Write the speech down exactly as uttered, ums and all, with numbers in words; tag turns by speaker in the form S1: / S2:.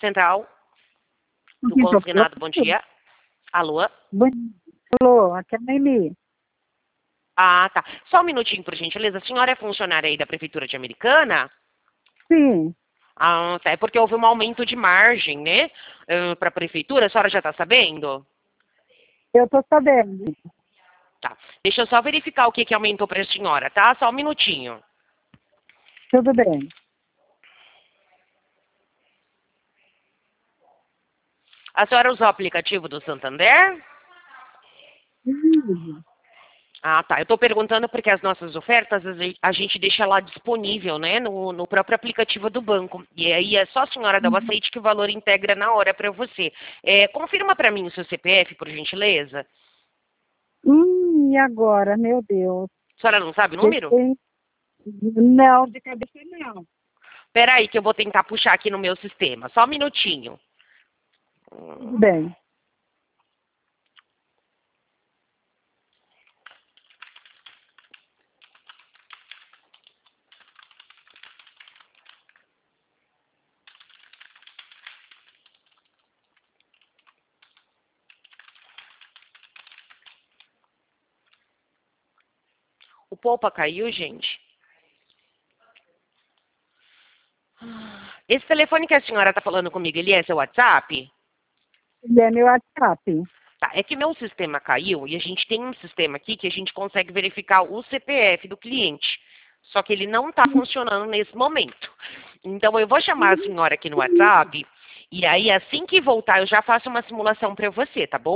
S1: Central do
S2: Sim, tô-
S1: Consignado, bom dia. Alô?
S2: Bom dia. Alô, aqui é a Noemi.
S1: Ah, tá. Só um minutinho, por gentileza. A senhora é funcionária aí da Prefeitura de Americana?
S2: Sim,
S1: Ah, tá. É porque houve um aumento de margem, né? Para a Prefeitura. A senhora já está sabendo?
S2: eu tô sabendo.
S1: Tá. Deixa eu só verificar o que, que aumentou para a senhora, tá? Só um minutinho.
S2: Tudo bem.
S1: A senhora usou o aplicativo do Santander?
S2: Sim.
S1: Ah, tá. Eu estou perguntando porque as nossas ofertas, a gen- a gente deixa lá disponível, né, no, no próprio aplicativo do banco. E aí é só a senhora dar o aceite que o valor integra na hora para você. É, confirma para mim o seu C P F, por gentileza.
S2: Hum, e agora, meu Deus?
S1: A senhora não sabe o número?
S2: Deixei- Não, de cabeça não.
S1: Espera aí que eu vou tentar puxar aqui no meu sistema. Só um minutinho.
S2: Tudo bem.
S1: O Poupa caiu, gente. Esse telefone que a senhora está falando comigo, ele é seu WhatsApp?
S2: Ele é meu WhatsApp.
S1: Tá, é que meu sistema caiu e a gente tem um sistema aqui que a gente consegue verificar o C P F do cliente. Só que ele não está funcionando nesse momento. Então eu vou chamar a senhora aqui no WhatsApp e aí assim que voltar eu já faço uma simulação para você, tá bom?